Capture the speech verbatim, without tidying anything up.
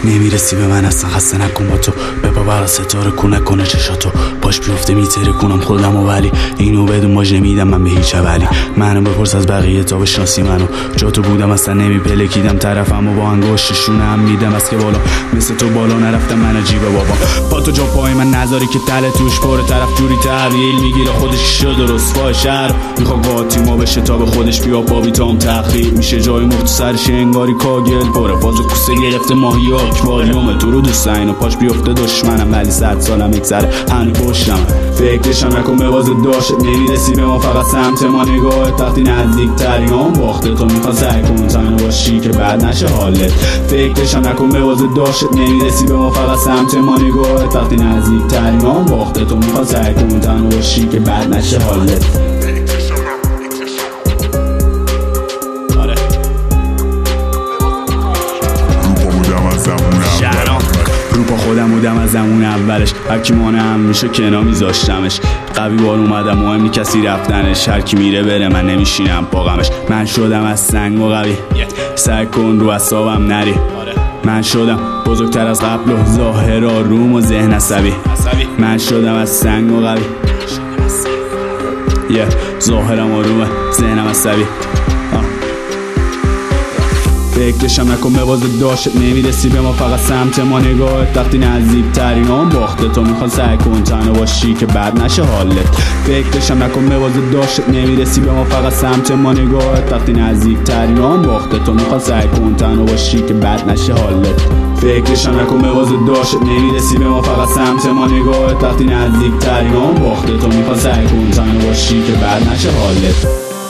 نمیرسی به من اصلا، خسته نکن با تو، بپا برا ستاره کن نکنه چشاتو، پاش بیفته میتره کنم خودم و ولی اینو بدون باج نمیدم من به هیچ اولی. منو بپرس از بقیه تا بشناسی منو، جا تو بودم اصلا نمیپلکیدم طرفم و با انگشتشون هم میدم از که بالا، مثل تو بالا نرفتم من عجیبه بابا. پا تو جا پای من نذاری که تله توش پر، طرف جوری تحویل میگیره خودش شد و رسوای شهر، میخواد قاطی ما بشه تا به خودش بیا بابی تام تخریب میشه، جای مختصرش انگاری کاگل پره، فاز کوسه گرفته ماهی آکواریوم، تو رو دوست اینو پاش بیفته دشمنم ولی صد سالم اگذره هنو پشتم. فکرشم نکن به باز داشت نمیرسی به ما، فقط سمت ما نگاه وقتی نزدیک تریان باخته، تو میخواد سعی کن تنو باشی که بعد نشه حالت. فکرشم نکن به باز داشت نمیرسی به ما، فقط سمت ما نگاه وقتی نزدیک تریان باخته، تو میخواد سعی کن تنو باشی که بعد نشه حالت. روپا خودم بودم از زمون اولش، هرکی مانه هم میشه کنا میذاشتمش، قوی بار اومدم مهم نی کسی رفتنش، هرکی میره بره من نمیشینم پا غمش. من شدم از سنگ و قوی سعی کن رو اعصابم نری، من شدم بزرگتر از قبل و ظاهر آروم و ذهن عصبی، من شدم از سنگ و قوی یه ظاهرم آرومه ذهنم عصبی. فکرشم نکن به باز داشت نمیرسی به ما، فقط سمت ما نگاهت وقتی نزدیک ترینام باخته، تو میخواد سعی کن تنها باشی که بعد نشه حالت. فکرشم نکن به باز داشت نمیرسی به ما، فقط سمت ما نگاهت وقتی نزدیک ترینام باخته، تو میخواد سعی کن تنها باشی که بعد نشه حالت. فکرشم نکن به باز داشت نمیرسی به ما، فقط سمت ما نگاهت وقتی نزدیک ترینام باخته، تو میخواد سعی کن تنها باشی که بعد نشه حالت.